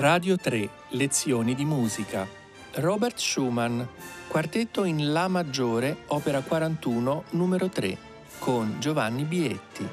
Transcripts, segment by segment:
Radio 3, lezioni di musica. Robert Schumann, quartetto in La maggiore, opera 41, numero 3, con Giovanni Bietti.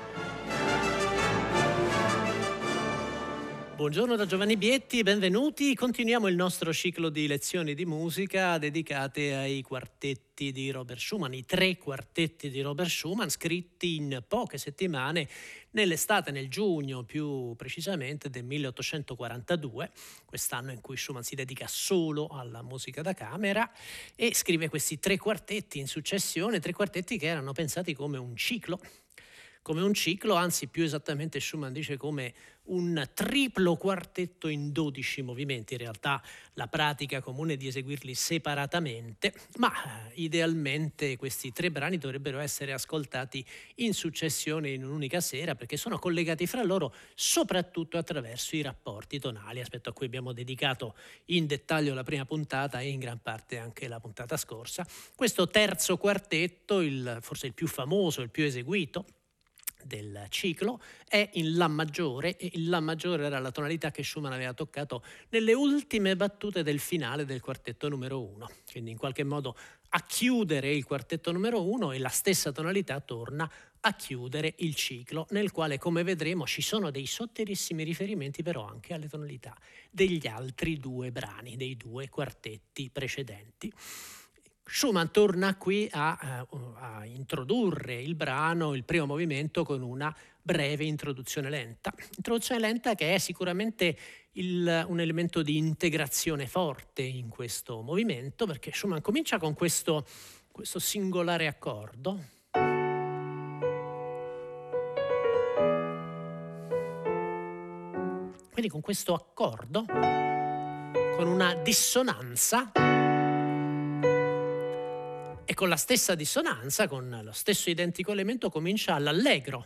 Buongiorno da Giovanni Bietti, benvenuti. Continuiamo il nostro ciclo di lezioni di musica dedicate ai quartetti di Robert Schumann, i 3 quartetti di Robert Schumann scritti in poche settimane nell'estate, nel giugno più precisamente del 1842, quest'anno in cui Schumann si dedica solo alla musica da camera e scrive questi 3 quartetti in successione, 3 quartetti che erano pensati come un ciclo, anzi più esattamente Schumann dice come un triplo quartetto in 12 movimenti. In realtà la pratica comune è di eseguirli separatamente, ma idealmente questi 3 brani dovrebbero essere ascoltati in successione in un'unica sera, perché sono collegati fra loro soprattutto attraverso i rapporti tonali, aspetto a cui abbiamo dedicato in dettaglio la prima puntata e in gran parte anche la puntata scorsa. Questo terzo quartetto, forse il più famoso, il più eseguito del ciclo, è in La maggiore, e il La maggiore era la tonalità che Schumann aveva toccato nelle ultime battute del finale del quartetto numero 1, quindi in qualche modo a chiudere il quartetto numero 1, e la stessa tonalità torna a chiudere il ciclo, nel quale, come vedremo, ci sono dei sottilissimi riferimenti però anche alle tonalità degli altri 2 brani, dei 2 quartetti precedenti. Schumann torna qui a introdurre il brano, il primo movimento, con una breve introduzione lenta che è sicuramente un elemento di integrazione forte in questo movimento, perché Schumann comincia con questo singolare accordo. Quindi con questo accordo, con una dissonanza, e con la stessa dissonanza, con lo stesso identico elemento, comincia l'allegro.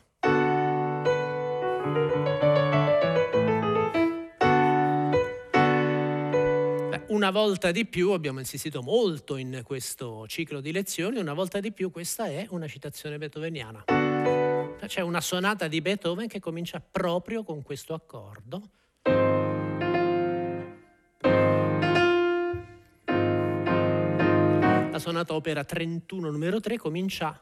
Una volta di più, abbiamo insistito molto in questo ciclo di lezioni, una volta di più questa è una citazione beethoveniana. C'è una sonata di Beethoven che comincia proprio con questo accordo. La sonata opera 31 numero 3 comincia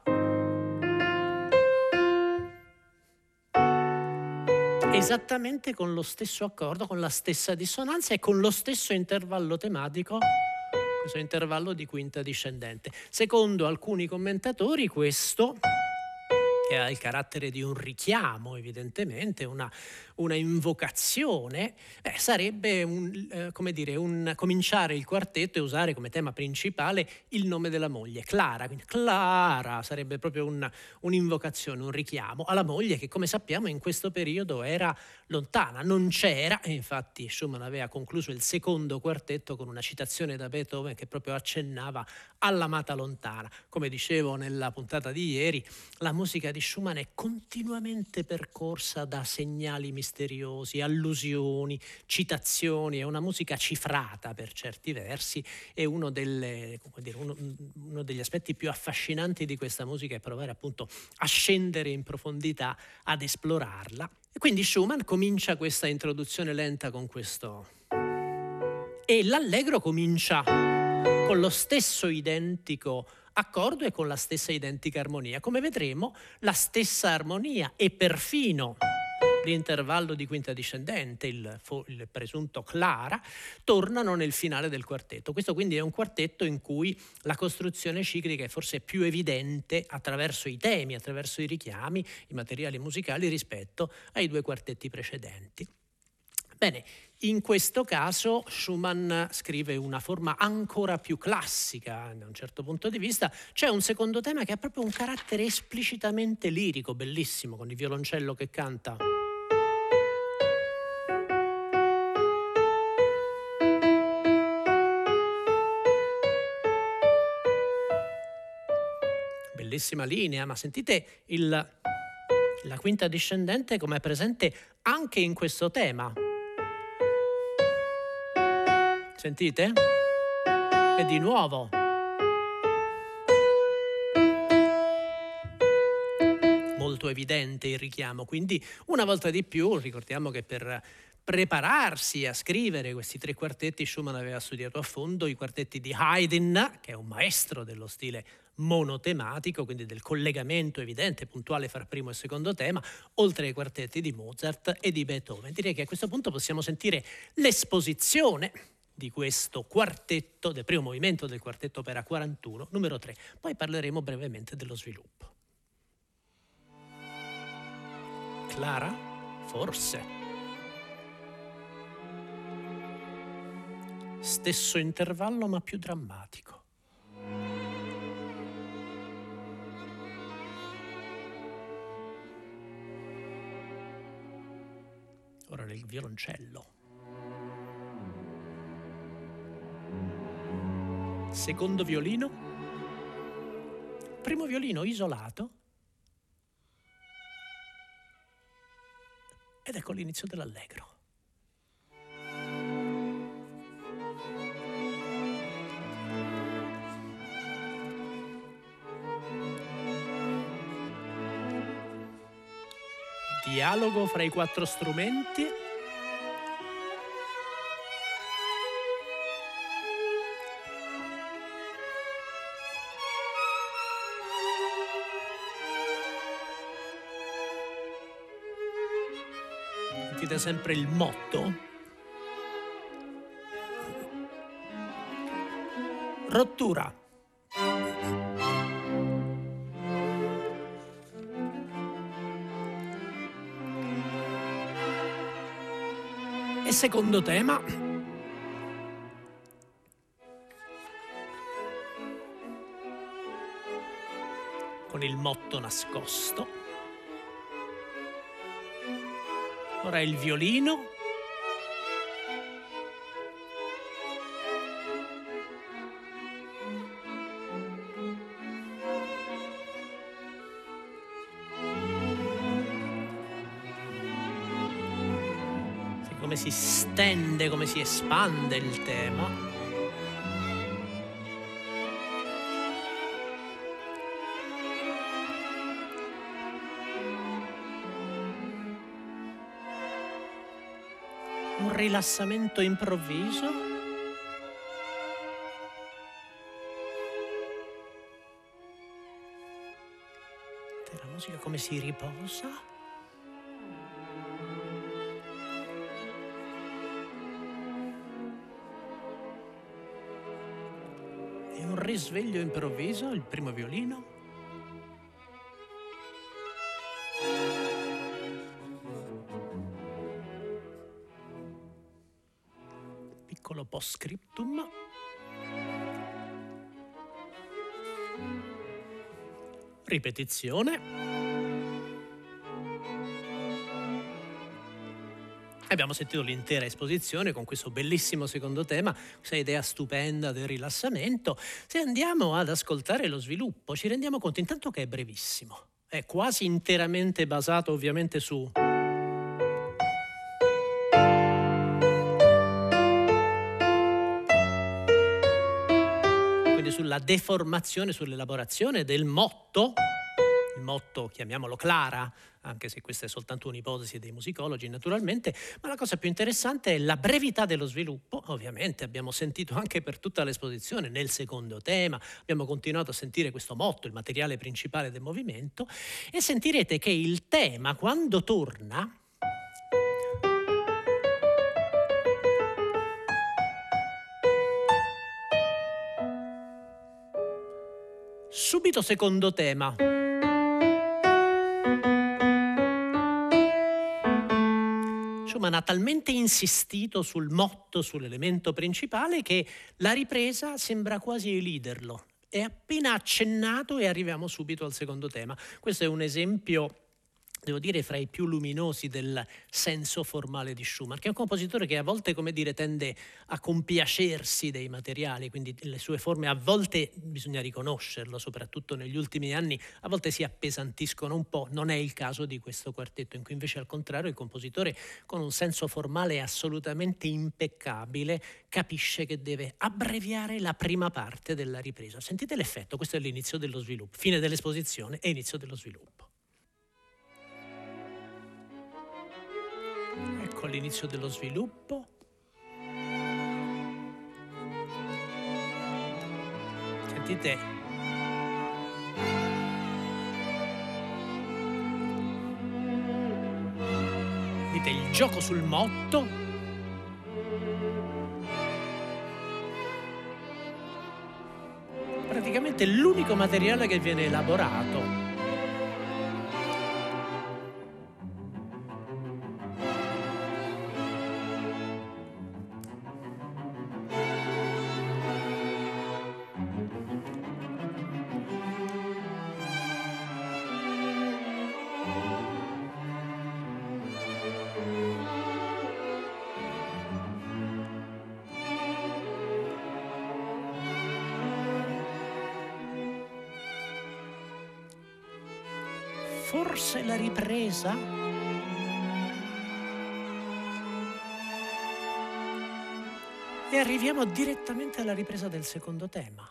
esattamente con lo stesso accordo, con la stessa dissonanza e con lo stesso intervallo tematico, questo intervallo di quinta discendente. Secondo alcuni commentatori questo, che ha il carattere di un richiamo, evidentemente, una invocazione, sarebbe cominciare il quartetto e usare come tema principale il nome della moglie, Clara. Quindi Clara sarebbe proprio un'invocazione, un richiamo alla moglie che, come sappiamo, in questo periodo era lontana, non c'era, e infatti Schumann aveva concluso il secondo quartetto con una citazione da Beethoven che proprio accennava all'amata lontana. Come dicevo nella puntata di ieri, la musica di Schumann è continuamente percorsa da segnali misteriosi, allusioni, citazioni, è una musica cifrata per certi versi, e uno degli aspetti più affascinanti di questa musica è provare appunto a scendere in profondità, ad esplorarla. E quindi Schumann comincia questa introduzione lenta con questo, e l'allegro comincia con lo stesso identico accordo e con la stessa identica armonia. Come vedremo, la stessa armonia e perfino l'intervallo di quinta discendente, il presunto Clara, tornano nel finale del quartetto. Questo quindi è un quartetto in cui la costruzione ciclica è forse più evidente attraverso i temi, attraverso i richiami, i materiali musicali rispetto ai 2 quartetti precedenti. Bene, in questo caso Schumann scrive una forma ancora più classica da un certo punto di vista. C'è un secondo tema che ha proprio un carattere esplicitamente lirico, bellissimo, con il violoncello che canta. Bellissima linea, ma sentite la quinta discendente come è presente anche in questo tema. Sentite? E di nuovo. Molto evidente il richiamo, quindi una volta di più ricordiamo che per prepararsi a scrivere questi 3 quartetti, Schumann aveva studiato a fondo i quartetti di Haydn, che è un maestro dello stile monotematico, quindi del collegamento evidente, puntuale fra primo e secondo tema, oltre ai quartetti di Mozart e di Beethoven. Direi che a questo punto possiamo sentire l'esposizione di questo quartetto, del primo movimento del quartetto opera 41, numero 3. Poi parleremo brevemente dello sviluppo. Clara? Forse. Stesso intervallo ma più drammatico. Ora il violoncello. Secondo violino. Primo violino isolato. Ed ecco l'inizio dell'allegro. Dialogo fra i 4 strumenti. Sentite sempre il motto. Rottura. E secondo tema. Con il motto nascosto. Ora il violino. Come si stende, come si espande il tema. Un rilassamento improvviso. La musica come si riposa. Un risveglio improvviso, il primo violino. Piccolo post-scriptum. Ripetizione. Abbiamo sentito l'intera esposizione con questo bellissimo secondo tema, questa idea stupenda del rilassamento. Se andiamo ad ascoltare lo sviluppo, ci rendiamo conto intanto che è brevissimo, è quasi interamente basato ovviamente su quindi sulla deformazione, sull'elaborazione del motto. Il motto, chiamiamolo Clara, anche se questa è soltanto un'ipotesi dei musicologi naturalmente, ma la cosa più interessante è la brevità dello sviluppo. Ovviamente abbiamo sentito anche per tutta l'esposizione nel secondo tema, abbiamo continuato a sentire questo motto, il materiale principale del movimento, e sentirete che il tema quando torna subito secondo tema. Schumann ha talmente insistito sul motto, sull'elemento principale, che la ripresa sembra quasi eliderlo. È appena accennato e arriviamo subito al secondo tema. Questo è un esempio, devo dire, fra i più luminosi del senso formale di Schumann, che è un compositore che a volte, come dire, tende a compiacersi dei materiali, quindi le sue forme a volte, bisogna riconoscerlo, soprattutto negli ultimi anni, a volte si appesantiscono un po'. Non è il caso di questo quartetto, in cui invece al contrario il compositore, con un senso formale assolutamente impeccabile, capisce che deve abbreviare la prima parte della ripresa. Sentite l'effetto, questo è l'inizio dello sviluppo, fine dell'esposizione e inizio dello sviluppo. Ecco. con l'inizio dello sviluppo. Sentite. Sentite il gioco sul motto. Praticamente l'unico materiale che viene elaborato. Forse la ripresa? E arriviamo direttamente alla ripresa del secondo tema.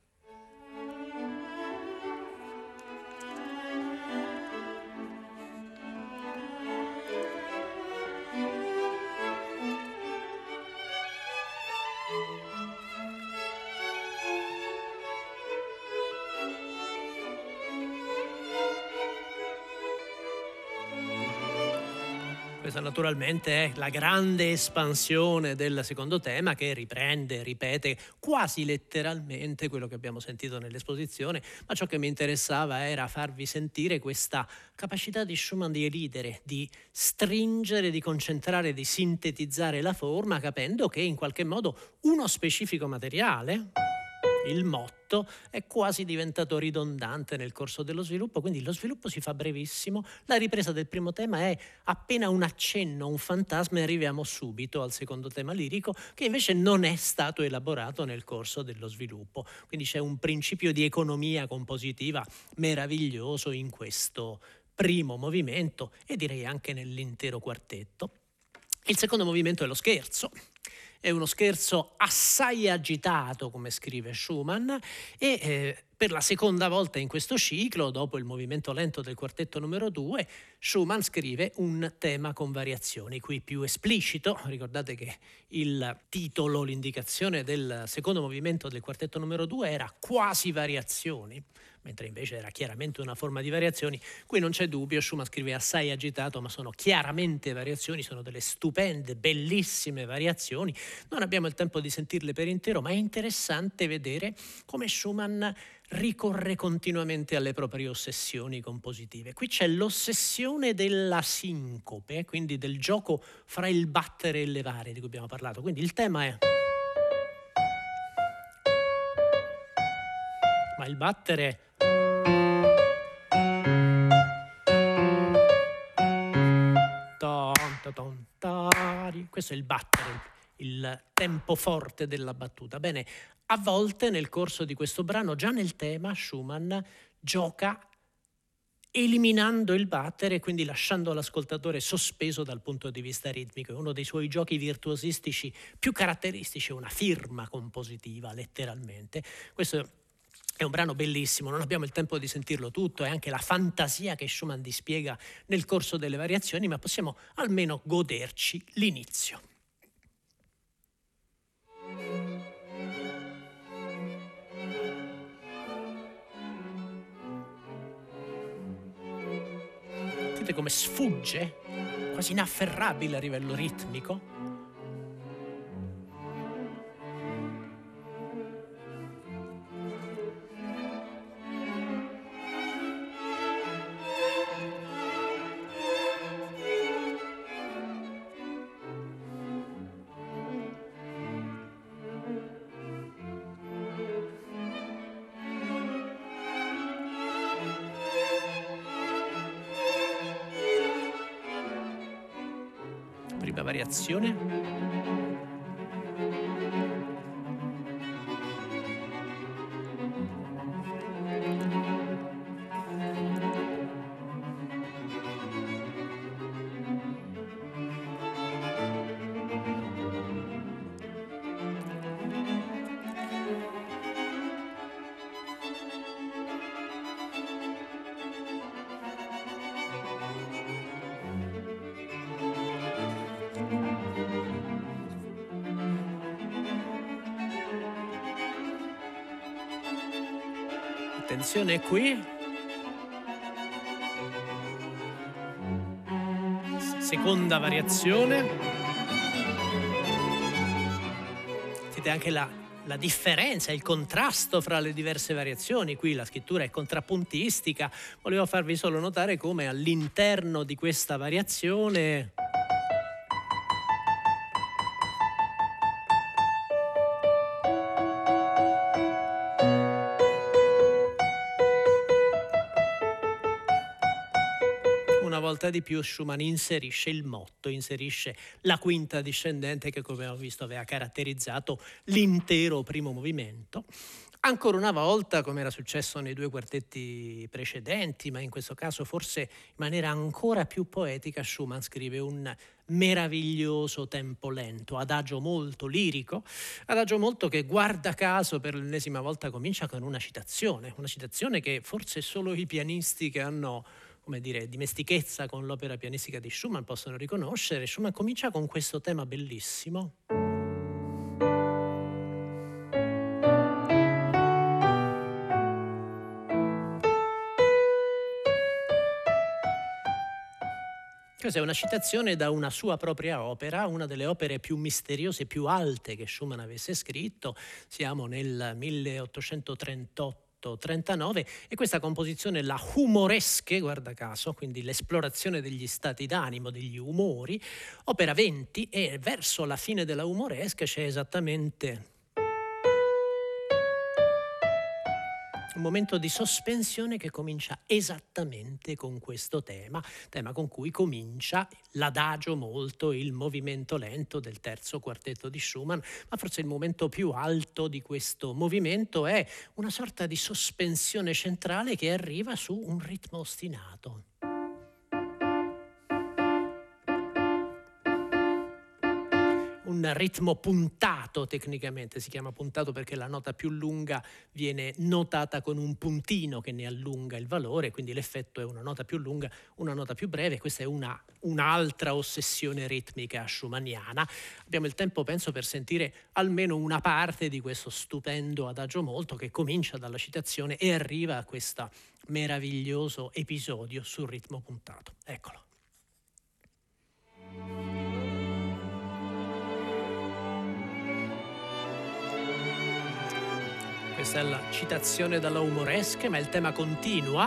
Questa naturalmente è la grande espansione del secondo tema che riprende, ripete quasi letteralmente quello che abbiamo sentito nell'esposizione, ma ciò che mi interessava era farvi sentire questa capacità di Schumann di elidere, di stringere, di concentrare, di sintetizzare la forma, capendo che in qualche modo uno specifico materiale, il motto, è quasi diventato ridondante nel corso dello sviluppo, quindi lo sviluppo si fa brevissimo, la ripresa del primo tema è appena un accenno, un fantasma e arriviamo subito al secondo tema lirico che invece non è stato elaborato nel corso dello sviluppo, quindi c'è un principio di economia compositiva meraviglioso in questo primo movimento e direi anche nell'intero quartetto. Il secondo movimento è lo scherzo. È uno scherzo assai agitato, come scrive Schumann, e per la seconda volta in questo ciclo, dopo il movimento lento del quartetto numero 2, Schumann scrive un tema con variazioni, qui più esplicito. Ricordate che il titolo, l'indicazione del secondo movimento del quartetto numero 2 era quasi variazioni, mentre invece era chiaramente una forma di variazioni. Qui non c'è dubbio, Schumann scrive assai agitato, ma sono chiaramente variazioni, sono delle stupende, bellissime variazioni. Non abbiamo il tempo di sentirle per intero, ma è interessante vedere come Schumann ricorre continuamente alle proprie ossessioni compositive. Qui c'è l'ossessione della sincope, quindi del gioco fra il battere e il levare di cui abbiamo parlato. Quindi il tema è... ma il battere... questo è il battere, il tempo forte della battuta. Bene, a volte nel corso di questo brano, già nel tema, Schumann gioca eliminando il battere e quindi lasciando l'ascoltatore sospeso dal punto di vista ritmico. È uno dei suoi giochi virtuosistici più caratteristici, è una firma compositiva, letteralmente. Questo è un brano bellissimo, non abbiamo il tempo di sentirlo tutto, è anche la fantasia che Schumann dispiega nel corso delle variazioni, ma possiamo almeno goderci l'inizio. Sentite come sfugge, quasi inafferrabile a livello ritmico. Prima variazione. Attenzione qui. Seconda variazione. Sentite anche la differenza, il contrasto fra le diverse variazioni. Qui la scrittura è contrappuntistica. Volevo farvi solo notare come all'interno di questa variazione una volta di più Schumann inserisce il motto, inserisce la quinta discendente che, come abbiamo visto, aveva caratterizzato l'intero primo movimento. Ancora una volta, come era successo nei due quartetti precedenti, ma in questo caso forse in maniera ancora più poetica, Schumann scrive un meraviglioso tempo lento, adagio molto lirico, adagio molto che, guarda caso, per l'ennesima volta comincia con una citazione che forse solo i pianisti che hanno, come dire, dimestichezza con l'opera pianistica di Schumann possono riconoscere. Schumann comincia con questo tema bellissimo. Questa è una citazione da una sua propria opera, una delle opere più misteriose e più alte che Schumann avesse scritto. Siamo nel 1838-39 e questa composizione, la Humoresque, guarda caso, quindi l'esplorazione degli stati d'animo, degli umori, opera 20, e verso la fine della Humoresque c'è esattamente un momento di sospensione che comincia esattamente con questo tema con cui comincia l'adagio molto, il movimento lento del terzo quartetto di Schumann, ma forse il momento più alto di questo movimento è una sorta di sospensione centrale che arriva su un ritmo ostinato. Un ritmo puntato, tecnicamente si chiama puntato perché la nota più lunga viene notata con un puntino che ne allunga il valore, quindi l'effetto è una nota più lunga, una nota più breve. Questa è un'altra ossessione ritmica schumanniana. Abbiamo il tempo, penso, per sentire almeno una parte di questo stupendo adagio molto che comincia dalla citazione e arriva a questo meraviglioso episodio sul ritmo puntato. Eccolo. Questa è la citazione dalla Humoresque, ma il tema continua.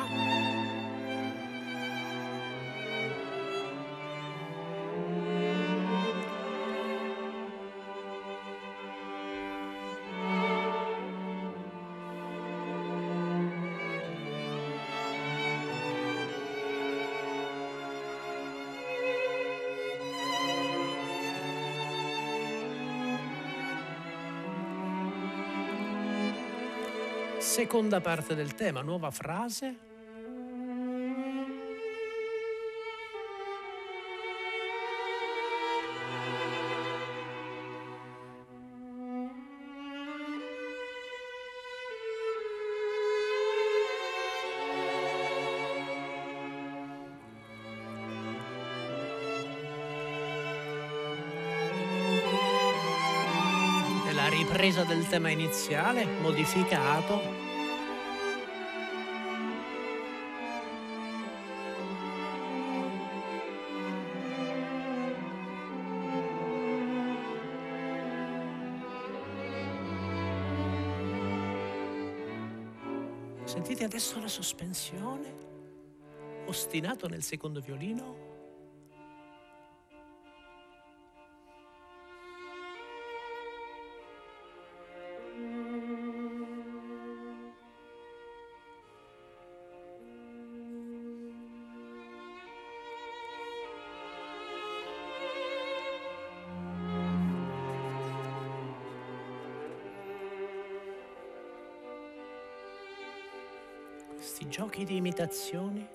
Seconda parte del tema, nuova frase. È la ripresa del tema iniziale, modificato. Sentite adesso la sospensione, ostinato nel secondo violino. Questi giochi di imitazioni.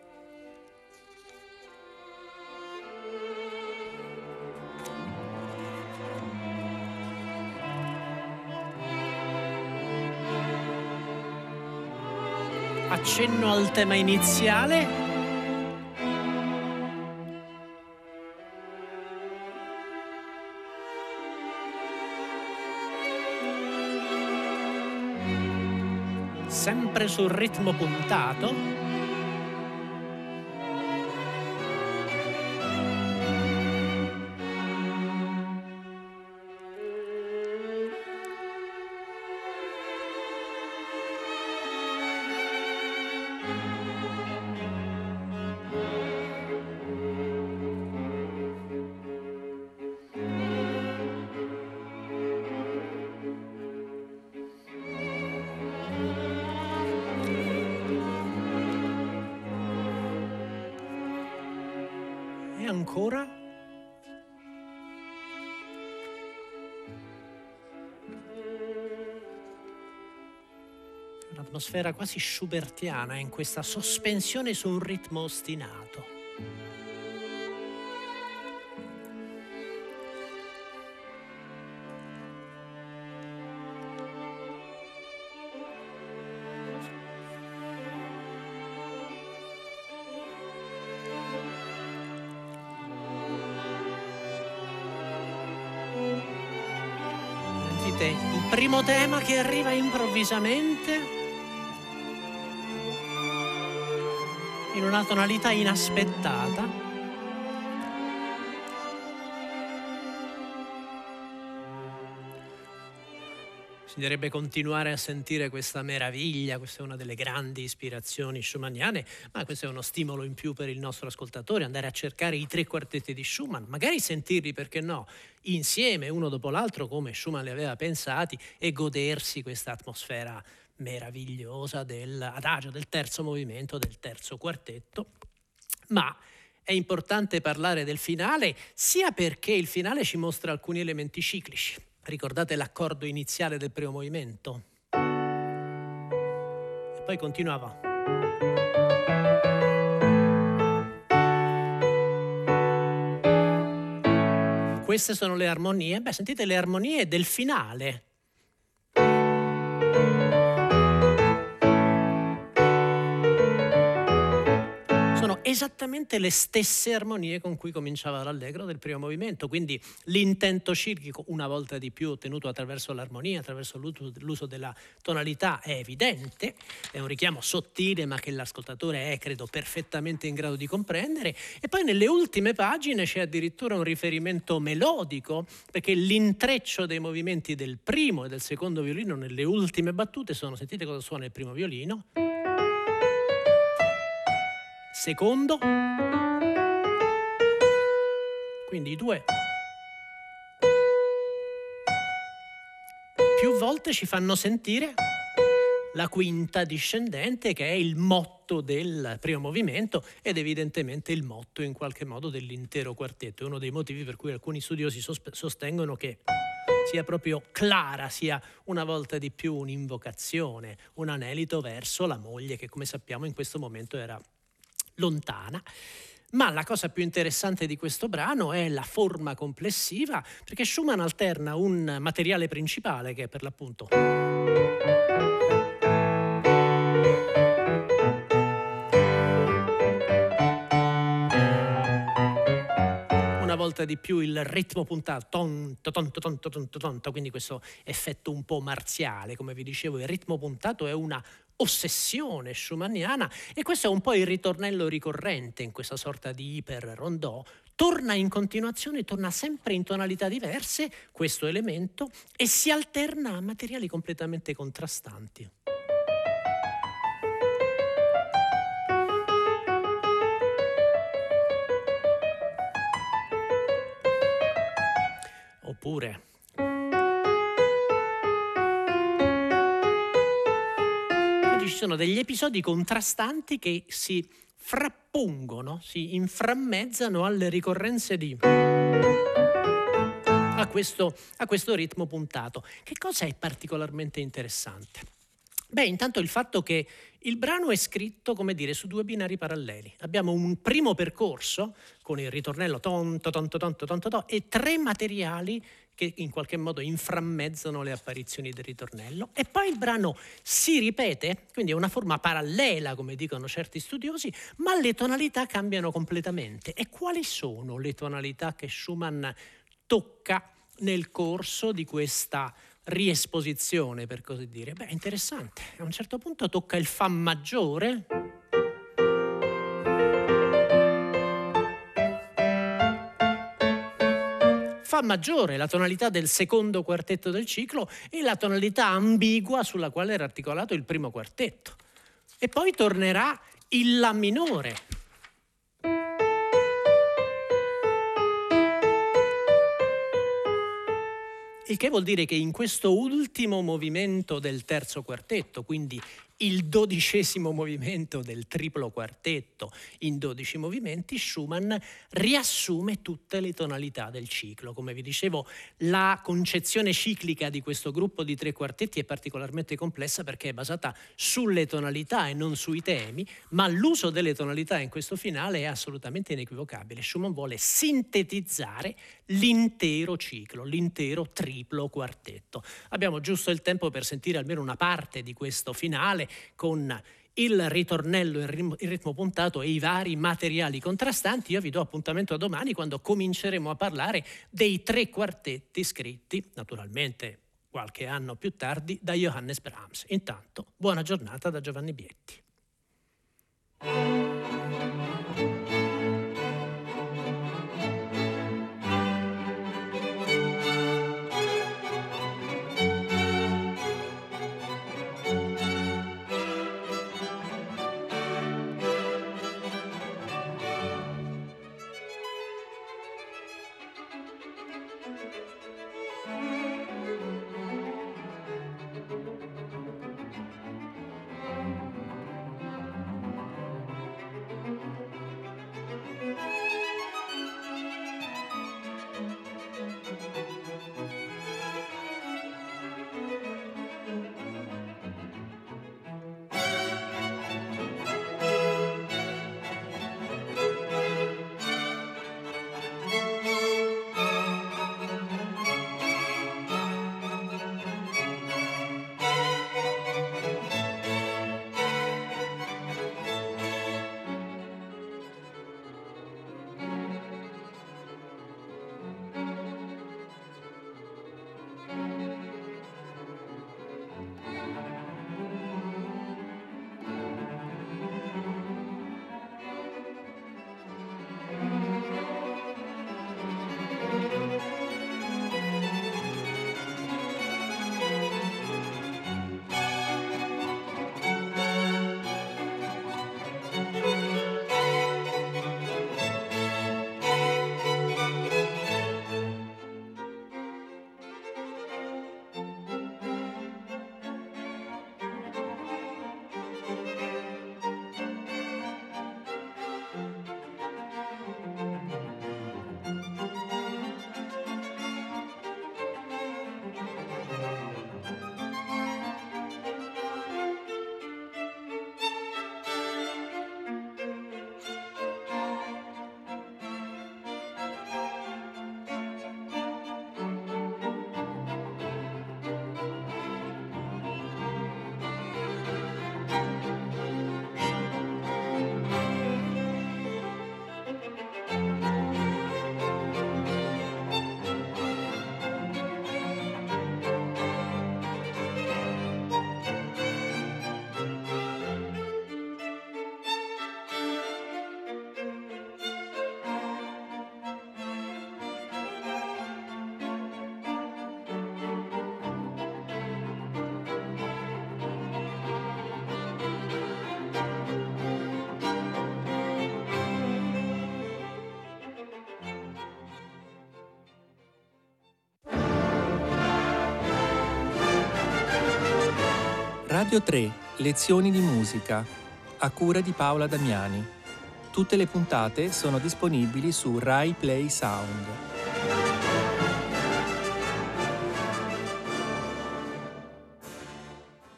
Accenno al tema iniziale. sempre sul ritmo puntato. Ancora un'atmosfera quasi schubertiana in questa sospensione su un ritmo ostinato. Il primo tema che arriva improvvisamente in una tonalità inaspettata. Bisognerebbe continuare a sentire questa meraviglia, questa è una delle grandi ispirazioni schumanniane, ma questo è uno stimolo in più per il nostro ascoltatore, andare a cercare i 3 quartetti di Schumann, magari sentirli, perché no, insieme, uno dopo l'altro, come Schumann li aveva pensati, e godersi questa atmosfera meravigliosa dell'adagio, del terzo movimento, del terzo quartetto. Ma è importante parlare del finale, sia perché il finale ci mostra alcuni elementi ciclici. Ricordate l'accordo iniziale del primo movimento? E poi continuava. Queste sono le armonie. Beh, sentite le armonie del finale. Sono esattamente le stesse armonie con cui cominciava l'allegro del primo movimento, quindi l'intento ciclico, una volta di più ottenuto attraverso l'armonia, attraverso l'uso della tonalità, è evidente, è un richiamo sottile ma che l'ascoltatore è, credo, perfettamente in grado di comprendere. E poi nelle ultime pagine c'è addirittura un riferimento melodico, perché l'intreccio dei movimenti del primo e del secondo violino nelle ultime battute sono, sentite cosa suona il primo violino, secondo, quindi i 2 più volte ci fanno sentire la quinta discendente, che è il motto del primo movimento ed evidentemente il motto in qualche modo dell'intero quartetto. È uno dei motivi per cui alcuni studiosi sostengono che sia proprio Clara, sia una volta di più un'invocazione, un anelito verso la moglie che, come sappiamo, in questo momento era lontana. Ma la cosa più interessante di questo brano è la forma complessiva, perché Schumann alterna un materiale principale che è per l'appunto una volta di più il ritmo puntato, quindi questo effetto un po' marziale, come vi dicevo. Il ritmo puntato è una ossessione schumanniana e questo è un po' il ritornello ricorrente in questa sorta di iper-rondò. Torna in continuazione, torna sempre in tonalità diverse questo elemento e si alterna a materiali completamente contrastanti. Oppure ci sono degli episodi contrastanti che si frappongono, si inframmezzano alle ricorrenze a questo ritmo puntato. Che cosa è particolarmente interessante? Beh, intanto il fatto che il brano è scritto, come dire, su 2 binari paralleli. Abbiamo un primo percorso con il ritornello e 3 materiali che in qualche modo inframmezzano le apparizioni del ritornello, e poi il brano si ripete, quindi è una forma parallela, come dicono certi studiosi, ma le tonalità cambiano completamente. E quali sono le tonalità che Schumann tocca nel corso di questa riesposizione, per così dire. Beh, interessante. A un certo punto tocca il Fa maggiore. Fa maggiore, la tonalità del secondo quartetto del ciclo e la tonalità ambigua sulla quale era articolato il primo quartetto. E poi tornerà il La minore. Il che vuol dire che in questo ultimo movimento del terzo quartetto, quindi il 12° movimento del triplo quartetto in 12 movimenti, Schumann riassume tutte le tonalità del ciclo. Come vi dicevo, la concezione ciclica di questo gruppo di 3 quartetti è particolarmente complessa perché è basata sulle tonalità e non sui temi, ma l'uso delle tonalità in questo finale è assolutamente inequivocabile. Schumann vuole sintetizzare l'intero ciclo, l'intero triplo quartetto. Abbiamo giusto il tempo per sentire almeno una parte di questo finale con il ritornello in ritmo puntato e i vari materiali contrastanti. Io vi do appuntamento a domani, quando cominceremo a parlare dei 3 quartetti scritti, naturalmente qualche anno più tardi, da Johannes Brahms. Intanto, buona giornata da Giovanni Bietti. Radio 3, lezioni di musica, a cura di Paola Damiani. Tutte le puntate sono disponibili su Rai Play Sound.